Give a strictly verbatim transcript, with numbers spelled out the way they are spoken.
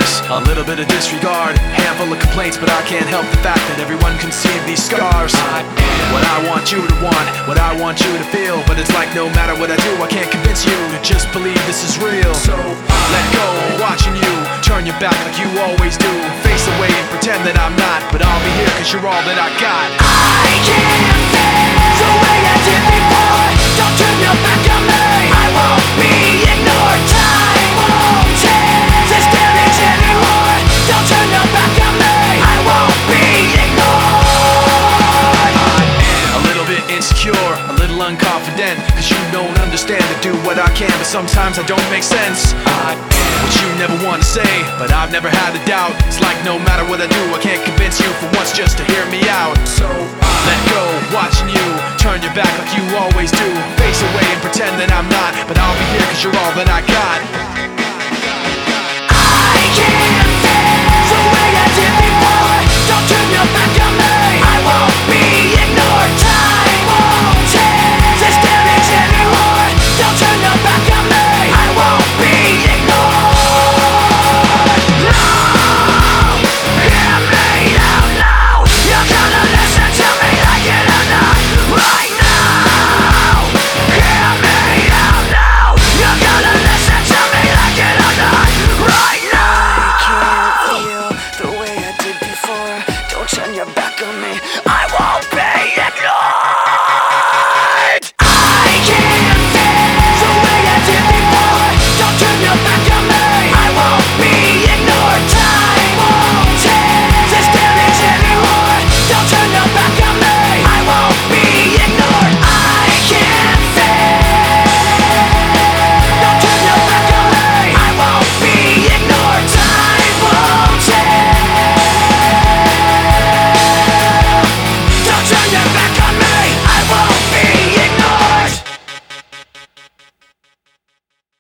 this, a little bit of disregard, handful of complaints, but I can't help the fact that everyone can see these scars. I am what I want you to want, what I want you to feel, but it's like no matter what I do, I can't convince you to just believe this is real. So let go, watching you turn your back like you always do, face away and pretend that I'm not, but I'll be here cause you're all that I got. I can't feel the way I did before. Don't turn your back on me, I won't be ignored. Time won't change this damage anymore. Don't turn your back on me, I won't be ignored. A little bit insecure, a little unconfident, cause you don't understand to do what I can, but sometimes I don't make sense. I am what you never want to say, but I've never had a doubt. It's like no matter what I do, I can't convince you for once just to hear me out. So let go, watching you turn your back like you always do, face away and pretend that I'm not, but I'll be here cause you're all that I got.